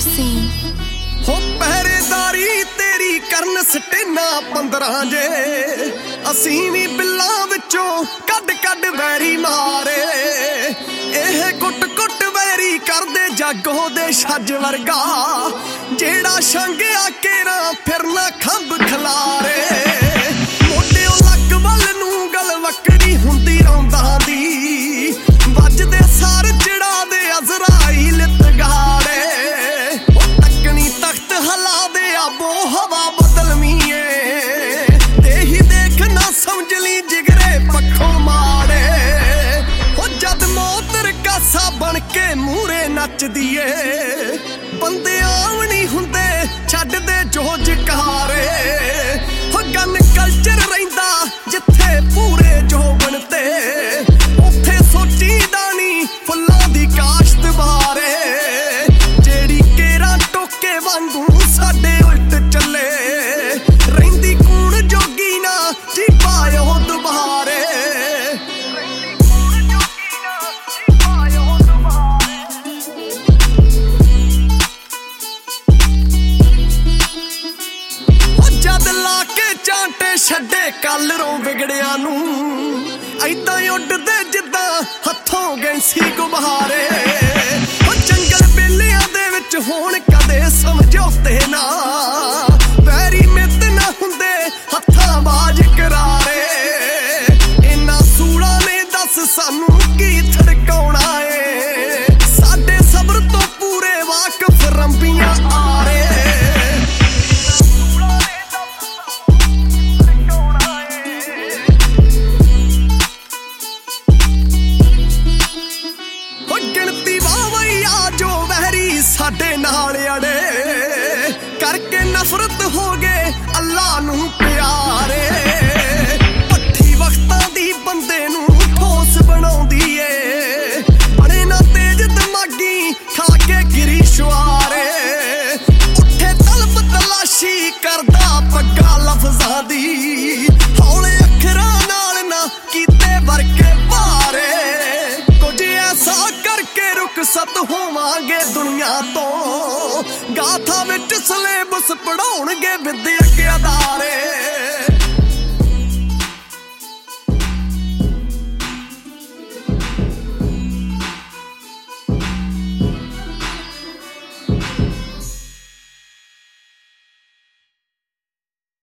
scene. हो पहरेदारी तेरी करन सटेना 15 जे असीं वी बिल्लां विचों कड कड वैरी मारे एह कुट कुट वैरी करदे जागो दे छज वर्गा जेड़ा छंगिया केरा फिरना खंब खलारे मोढिओ लक वल नूं गल वकड़ी हुंदी रौंदा दी वजदे सार चढ़ा दे अज़राइल तगाड़े तकनी तख्त हला दे आबो हवा बदलमीए ते ही देख ना समझ ली जिगरे पखों माड़े हो जद मौत रकासा बन के मूरे नचदी ए बंदे आम नहीं हुंदे छड्ड दे जोज कारे हो गन कल्चर रहिंदा जिथे पूरे जोबन ते उत्थे सोचीदा नहीं फुल्लां दी काश्त बारे जेड़ी केरा टोके वांगू साडे उल्ट चले रहिंदी कूण जोगी ना जी पायो दुबारे जद ला के चांटे छड्डे कलरों विगड़िया नूं ऐदां उड्डदे जिद्दां हत्थों गैंसी गुब्बारे ओ जंगल बेलियां दे विच होण कदे समझौते ना वैरी मित ना हुंदे हत्थां बाज करारे इन्हां सूलां ने दस सानू की थड़काउणा ए साडे सबर तो पूरे वाकफ रंबियां आरे साडे नाल अड़े करके नफरत हो गए अल्लाह नू प्यारे पट्ठी वक्तां दी बंदे नू ठोस बनाउंदी ए बने ना तेज दिमागी खा के गिरी शुआरे उठे तलब तलाशी करदा पग्गा लफ्जां दी हौले अखरां नाल ना कीते वरके भारे कुछ ऐसा करके रुखसत होवांगे दुनिया तो गाथा विच सिलेबस पढ़ाउणगे विद्यक अदारे।